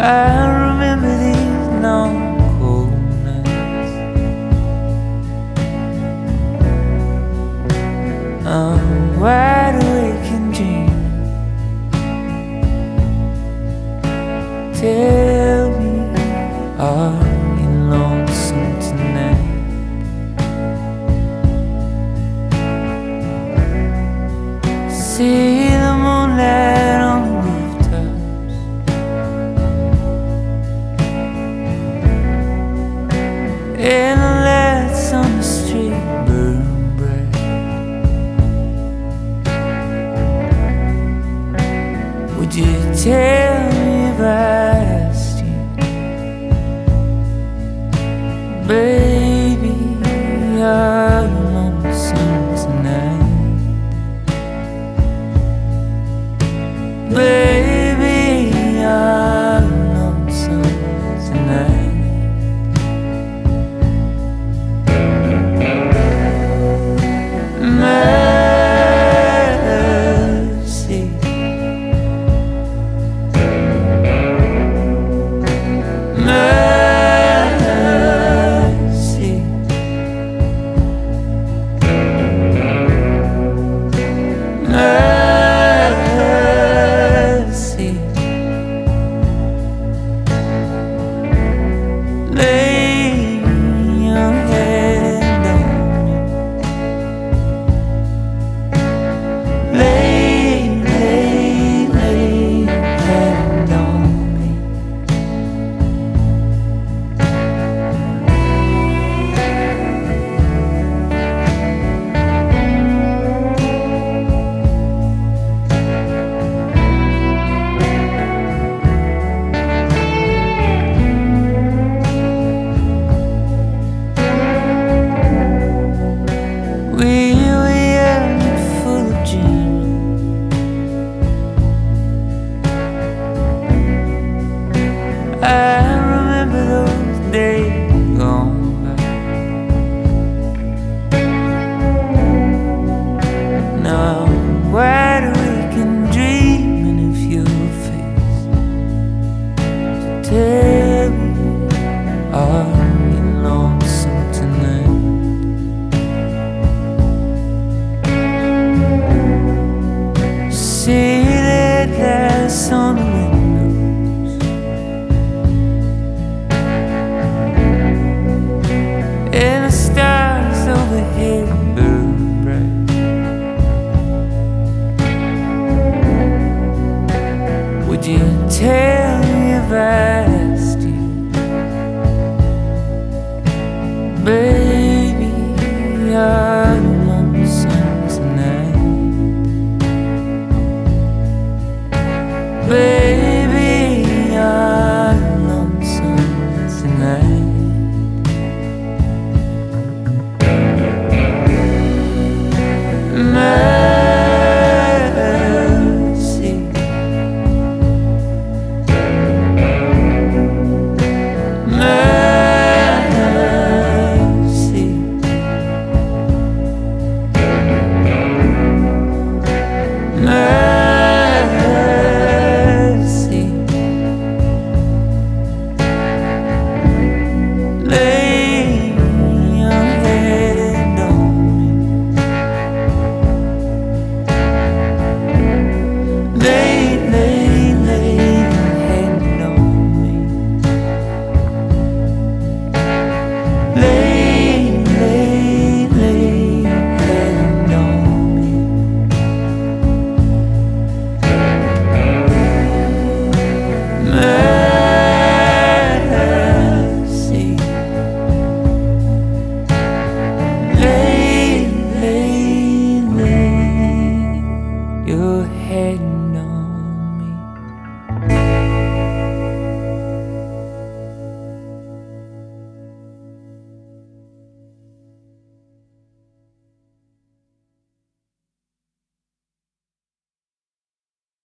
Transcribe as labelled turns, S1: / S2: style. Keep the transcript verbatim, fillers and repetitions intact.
S1: I remember these long cold nights. I'm wide awake and dreaming. Tell me, are you lonesome tonight? See the moonlight on the rooftops, and the lights on the street burn bright. Would you tell me if I asked you, baby, are you lonesome tonight? Baby, are you lonesome tonight? Mercy, mercy, mercy. Lay your head on me. Lay, lay, lay your head on me. We were young and full of dreams. I remember those days gone by. Now I'm wide awake and dreaming of your face. So tell me, are you lonesome tonight? See the glass on the windows, and the stars overhead burn bright. Would you tell me if I